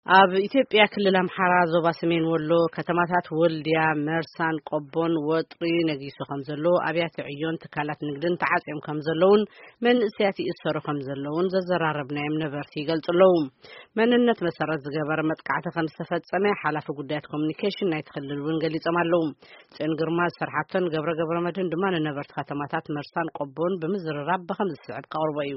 ኣብ ኢትዮጵያ ክልል ኣምሓራ ዞባ ሰሜን ወሎ ከተማታት ወልድያ መርሳን ቆቦን ወጥሪ ነጊሱ ከም ዘሎ ኣብያተ ዕዮን ትካላት ንግድን ተዓጽዮም ከም ዘለውን መንእስያት ይእሰሩ ከም ዘለውን ዘዘራረብናዮም ነበርቲ ይገልጹለው መንነት መሰረት ዝገበረ መጥቃዕቲ ከም ዝተፈጸመ ሓላፊ ጉዳያት ኮሙኒኬሽን ናይ ክልል እውን ገሊጾም ኣለው ጽዮን ግርማ ዝሰርሓቶን ገብረ መድህን ድማ ነበርቲ ከተማታት መርሳን ቆቦን ብምዝርራብ በከም ዝስዕብ ቀርቦ እዩ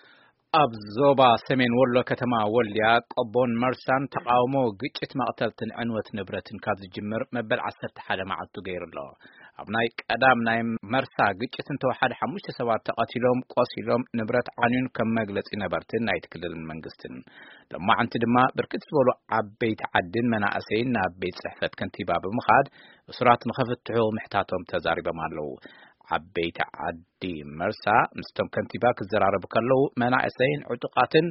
ኣብ ዞባ ሰሜን ወሎ ከተማ ወልድያ ቆቦን መርሳን ተቃውሞ ግጭት መቅተልትን ዕንወት ንብረትን ካብ ዝጅምር መበል 11 መዓልቱ ገይሩሎ ኣብ ናይ ቀዳም ናይ መርሳ ግጭትን ተወሓደ 5 ሰባት ተቀቲሎም ቆሲሎም ንብረት ዓንዩን ከም መግለጺ ነበርትን ናይ ክልል መንግስትን ለማዓንቲ ድማ ብርክት ዝበሉ ዓበይቲ ዓድን መናእሰይን ናብ ቤት ጽሕፈት ከንቲባ ብምኻድ እስራት ንኸፍትሑ ምሕታቶም ተዛሪቦም ኣለው ዓበይቲ ዓዲ መርሳ ምስቶም ከንቲባ ክዘራረቡ ከለው መናእሰይን ዕጡቃትን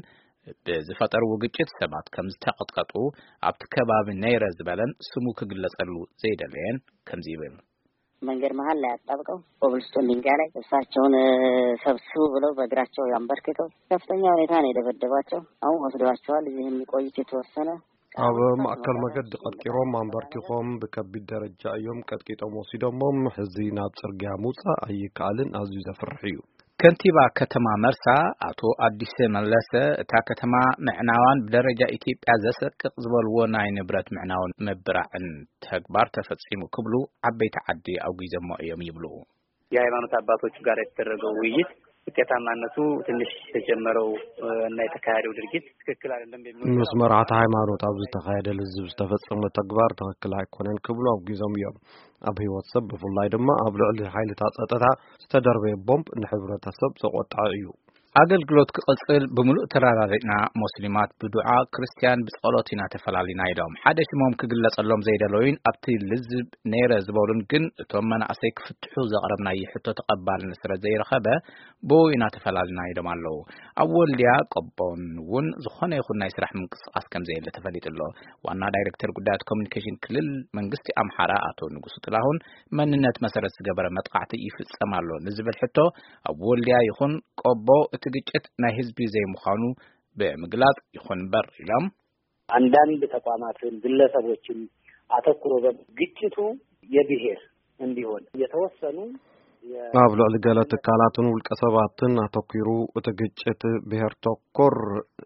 ብዝፈጠርዎ ግጭት ሰባት ከም ዝተቀጥቀጡ ኣብቲ ከባቢ ነይረ ዝበለን ስሙ ክግለጸሉ ዘይደለየን ከምዚ ይብል መንገድ መሃል ላይ አጣብቀው ኮብልስቶን ድንጋይ ላይ እሳቸውን ሰብስቡ ብለው በእግራቸው ያንበርክከው ከፍተኛ ሁኔታ ነው የደበደባቸው አሁን ወስደዋቸዋል እዚህ የሚቆዩት የተወሰነ ኣብ ማእከል መገድ ቀጥቂሮም አንበርኪኾም ብከቢድ ደረጃ እዮም ቀጥቂጦም ወሲዶም ሕዚ ናብ ጽርግያ ሙጻእ ኣይከኣልን ኣዝዩ ዘፍርሕ እዩ ከንቲባ ከተማ መርሳ አቶ አዲስ መለሰ እታ ከተማ ምዕናዋን በደረጃ ኢትዮጵያ ዘሰቅቅ ዝበልዎ ናይ ንብረት ምዕናውን መብራዕን ተግባር ተፈጽሙ ክብሉ ዓበይቲ ዓዲ አውጊዘሞ እዮም ይብሉ የሃይማኖት አባቶች ጋር የተደረገው ውይይት ውጤታማነቱ ትንሽ ተጀመረው እና የተካሄደው ድርጊት ትክክል አይደለም በሚል መስመራታ ሃይማኖት ኣብ ዝተካሄደ ህዝብ ዝተፈጸመ ተግባር ትክክል አይኮነን ክብሉ አውጊዞም እዮም ኣብ ህይወት ሰብ ብፍላይ ድማ ኣብ ልዕሊ ኃይልታት ጸጥታ ዝተደርበየ ቦምብ ንሕብረተሰብ ዘቆጣዕ እዩ አገልግሎት ክቅጽል ብምሉእ ተራራሪና ሙስሊማት ብዱዓ ክርስቲያን በጸሎት ኢና ተፈላሊና ኢሎም ሓደ ሽሞም ክግለጸሎም ዘይደለውን ኣብቲ ልዝብ ነይረ ዝበሉን ግን እቶም መናእሰይ ክፍትሑ ዘቅረብናይ ሕቶ ተቀባልነት ስለ ዘይረኸበ ቦይና ተፈላሊና ኢሎም ኣለው ኣብ ወልድያ ቆቦን እውን ዝኾነ ይኹን ናይ ስራሕ ምንቅስቃስ ከም ዘየለ ተፈሊጥሎ ዋና ዳይሬክተር ጉዳያት ኮሙኒኬሽን ክልል መንግስቲ ኣምሓራ አቶ ንጉሱ ጥላሁን መንነት መሰረት ዝገበረ መጥቃዕቲ ይፍጸማሎ ንዝብል ሕቶ ኣብ ወልድያ ይኹን ቆቦ ግጭት ናይ ህዝብ ዘይምዃኑ በመግለጽ ይኹን በር ኢሎም አንዳንድ ተቋማትን ግለሰቦችን አተኩሮ በግጭቱ የብሔር እንዲሆን የተወሰኑ ኣብ ልዕሊ ገለ ትካላትን ውልቀ ሰባትን አተኩሩ እቲ ግጭት ብሔር ተኮር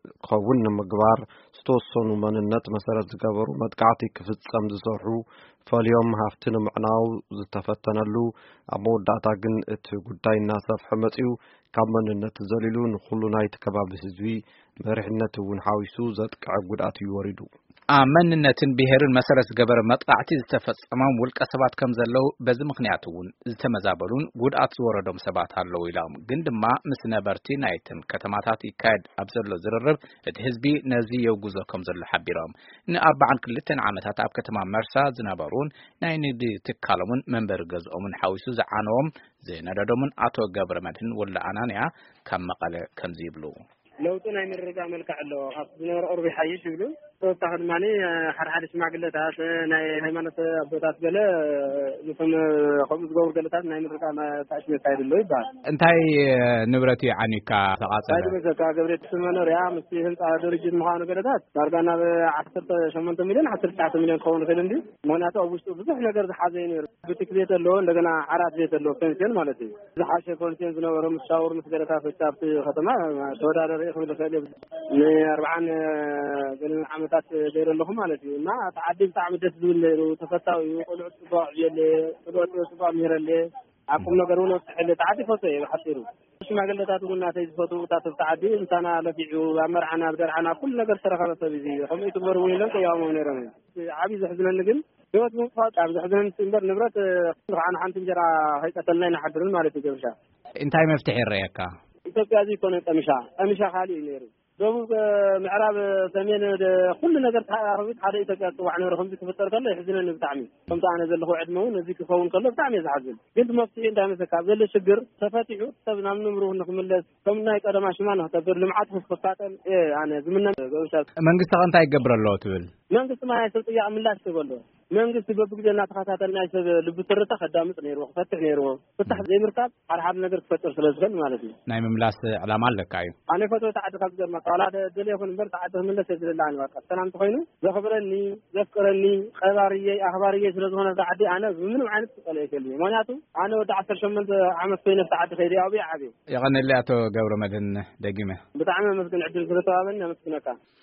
ከውን ንምግባር ዝተወሰኑ መንነት መሰረት ዝገበሩ መጥቃዕቲ ክፍጸም ዝሰርሑ ፈልዮም ሃፍትን ምዕናው ዝተፈተነሉ ኣብ መወዳእታ ግን እቲ ጉዳይ እናሰፍሐ መጺኡ ካብ መንነት ዘሊሉ ንኹሉ ናይቲ ከባቢ ህዝቢ መሪሕነት እውን ሓዊሱ ዘጥቅዕ ጉድኣት ይወሪዱ መንነትን ብሔርን መሰረት ዝገበረ መጥቃዕቲ ዝተፈጸመም ውልቀ ሰባት ከም ዘለው በዚ ምክንያት እውን ዝተመዛበሉን ጉድኣት ዝወረዶም ሰባት ኣለው ኢሎም ግን ድማ ምስ ነበርቲ ናይትን ከተማታት ይካየድ ኣብ ዘሎ ዝርርብ እቲ ህዝቢ ነዚ የጉዞ ከም ዘሎ ሓቢሮም ን42 ዓመታት ኣብ ከተማ መርሳ ዝነበሩን ናይ ንግዲ ትካሎምን መንበሪ ገዝኦምን ሓዊሱ ዝዓነዎም ዝነደዶምን አቶ ገብረ መድህን ወልደ አናንያ ካብ መቐለ ከምዚ ይብሉ ለውጡን አይመረጋ መልካዕሎ ኣብ ዝነበረ ኦርቢ ሓይሽ ይብሉ ተወሳኺ ማኒ ሓድሓደ ሽማግለታት ናይ ሃይማኖት ኣቦታት ገለ ንቶም ከምኡ ዝገብሩ ገለታት ናይ ምርቃ ታሽመ ካይድሎ ይባል እንታይ ንብረት ዓኒካ ተቃጸለ ታዲመሰካ ገብሬት መኖርያ ምስ ህንጻ ድርጅት ምዃኑ ገለታት ዳርጋ ናብ 18 ሚሊዮን 19 ሚሊዮን ከውን ክእል እንዲ ምክንያቱ ኣብ ውሽጡ ብዙሕ ነገር ዝሓዘ ነይሩ ቡቲክ ቤት ኣሎ እንደገና ዓራት ቤት ኣሎ ፔንሽን ማለት እዩ ዝሓሸ ፔንሽን ዝነበረ ምሻወር ምስ ገለታት ፍጻብቲ ከተማ ተወዳዳሪ ክብል ከለ ን40 ገለ ዓመታት ደይረለኹ ማለት እዩ እና ተዓዲ ብጣዕሚ ደስ ዝብል ነይሩ ተፈታዊ ቆልዑ ጽባዕ የለ ቆልዑ ጽባዕ ምሄረለ አቁም ነገር ነው ተሕለ ተዓዲ ፎቶ ይሓጢሩ ሽማግለታት እውን ናተይ ዝፈቱ ታተብ ተዓዲ እንታና ለፊዑ አመርዓና በደርዓና ኩሉ ነገር ተረኸበ ሰብዚ ከምኡ ትበሩ ወይለን ያው ነይረን ዓቢ ዝሕዝነን ግን ህይወት ምንፋት ኣብ ዝሕዝነን ትንበር ንብረት ካን ሓንቲ እንጀራ ሀይቀተልና ይናሓድርን ማለት እዩ ገብሻ እንታይ መፍትሕ ይረየካ ኢትዮጵያ እዚ ኮነ ጠምሻ ካሊ ነይሩ ደቡብ ምዕራብ ሰሜን ኩሉ ነገር ታሪክ ሓደ ኢትዮጵያ ጽዋዕ ነይሩ ከምዚ ተፈጠረ ከለ ይሕዝነን ብጣዕሚ ከምታ ኣነ ዘለኹ ዕድመውን እዚ ክኸውን ከሎ ብጣዕሚ ዝሓዝን ግን መፍትሒ እንታይ መሰካ ዘሎ ሽግር ተፈቲሑ ሰብ ናብ ንምሩ ንክምለስ ከም ናይ ቀደማ ሽማን ተብር ልምዓት ክፈታተን ኣነ ዝምነ መንግስቲ እንታይ ይገብረሎ ትብል መንግስቲ ማይ ሰብ ጥያቄ ምላሽ ትበሎ መንግስት በብግደና ተከታተልና ይሰብ ልብትርታ ከዳምጥ ነይሮ ፈትሕ ነይሮ ፍትሕ ዘይምርካብ አርሃብ ነገር ተፈጥር ስለዝገል ማለት ነው ናይ መምላስ ዕላማ አለካዩ አነ ፈቶ ተዓድ ካብ ዘር ማጣላደ ደለይኹን በር ተዓድ ምንለስ ይዝልላኒ ወጣ ሰላም ተኮይኑ ዘኽብረኒ ዘፍቅረኒ ቀባርዬ አኽባርዬ ስለዝሆነ ተዓዲ አነ ምንም ዓይነት ተቀለ ይከልኝ ምክንያቱ አነ ወደ 18 ዓመት ኮይነ ተዓድ ከይዲ አቢ ዓቢ يغني አቶ ገብረ መድህን ደጊመ ብጣዕሚ መስግን ዕድል ስለተዋበን መስግነካ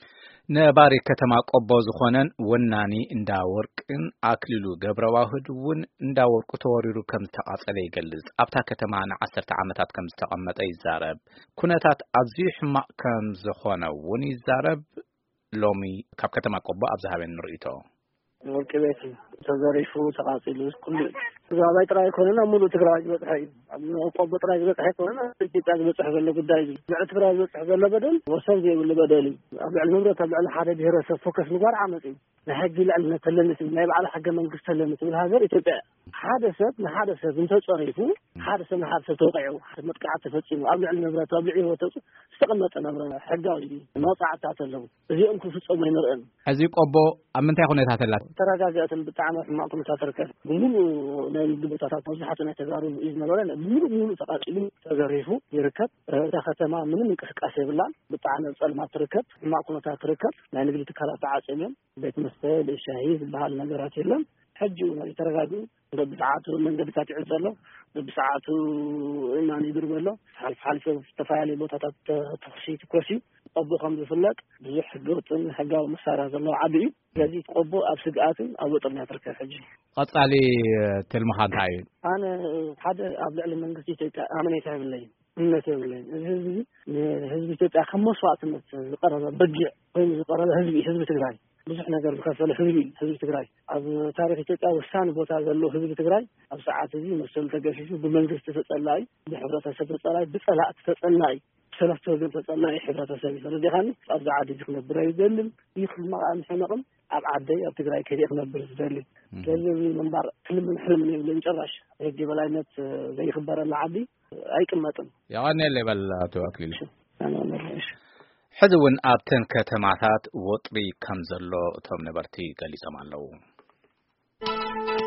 ነባሪ ከተማ ቆቦ ዝኾነን ወናኒ እንዳወርቅን አክሊሉ ገብረዋህድውን እንዳወርቁ ተወሪሩ ከም ተቃጸለ ይገልጽ ኣብታ ከተማ ን10 ዓመታት ከም ዝተቀመጠ ይዛረብ ኩነታት ኣዝዩ ሕማቅ ከም ዝኾነውን ይዛረብ ሎሚ ካብ ከተማ ቆቦ ኣብዛሃበን ንርእይቶ ወርቅ ቤት ተዘሪፉ ተቃጽሉ ኩሉ ትግራይ ጥራይ ኮነና ሙሉ ትግራይ በጽሐይ ቆቦ ጥራይ በጽሐይ ኮነና ኢትዮጵያ በጽሐ ዘሎ ጉዳይ እዩ ትግራይ በጽሐ ዘሎ በደል ወሰብ ዘይብሉ በደል ኣብ ልዕሊ ንብረት ኣብ ልዕሊ ሓደ ብሄረሰብ ፎከስ ምግባር ዓመጽ እዩ ንሕጊ ልዕልነት ተለምት ናይ በዓል ሕገ መንግስት ተለምት ብል ሃገር ኢትዮጵያ ሓደ ሰብ እንተጸሪፉ ሓደ ሰብ ተወቂዑ መጥቃዕቲ ተፈጺሙ ኣብ ልዕሊ ንብረት ኣብ ልዕሊ ህይወት ዝተቀመጠ ነብረ ሕጋዊ መጻዕታት ኣለዉ እዚኦም ክፍጸሙ ይንርአን እዚ ቆቦ ኣብ ምንታይ ኩነታት ኣላ ተረጋጋእትን ብጣዕሚ ሕማቅ ኩነታት ትርከብ ሙሉ ናይ ግብታታት መብዛሕትኡ ናይ ተጋሩ እዩ ዝነበረ ሙሉ ተቃጺሉ ተዘሪፉ ይርከብ እታ ከተማ ምንም እንቅስቃሴ የብላን ብጣዕሚ ጸልማት ትርከብ ሕማቅ ኩነታት ትርከብ ናይ ንግዲ ትካላት ተዓጽየን ቤት መስተ ሻሂ ዝበሃል ነገራት የለን ሕጂ ናይ ተረጋጊ በብሰዓቱ መንገድታት ይዕዘሎ በብሰዓቱ እናን ይድርበሎ ሓልፍ ተፋያለይ ቦታታት ተኽሲት ኮሲ ቆቦ ከም ዝፍለጥ ብዙሕ ሕገወጥን ሕጋዊ መሳርያ ዘለዎ ዓዲ እዩ ስለዚ ቆቦ ኣብ ስግኣትን ኣብ ወጥርና ትርከብ ሕጂ ቀጻሊ ትልምኻ እንታይ እዩ ኣነ ሓደ ኣብ ልዕሊ መንግስቲ ኢትዮጵያ ኣመኔታ የብለይን እምነት የብለይን ህዝቢ ኢትዮጵያ ከም መስዋዕትነት ዝቀረበ በጊዕ ኮይኑ ዝቀረበ ህዝቢ ትግራይ ብዙሕ ነገር ዝከፈለ ህዝቢ ትግራይ ኣብ ታሪክ ኢትዮጵያ ወሳኒ ቦታ ዘሎ ህዝቢ ትግራይ ኣብ ሰዓት እዚ መሰል ተገፊፉ ብመንግስቲ ተጸላይ ብሕብረተሰብ ተጸላይ ብጸላእቲ ተጸላይ ሰለስተ ወገን ተጸላይ ሕብረተሰብ ይፈረዲኻኒ ኣብዚ ዓዲ ዝክነብር ይደልን ይኽማቃን ሕመቕም ኣብ ዓደይ ኣብ ትግራይ ከይደ ክነብር ዝደሊ ስለዚ መንባር ሕልምን የብለን ጭራሽ ሕጊ በላይነት ዘይኽበረላ ዓዲ ኣይቅመጥም ያዋኔለ ይበል አቶ አክሊሉ ሕዝውን ኣብተን ከተማታት ወጥሪ ከም ዘሎ እቶም ነበርቲ ገሊጾም ኣለዉ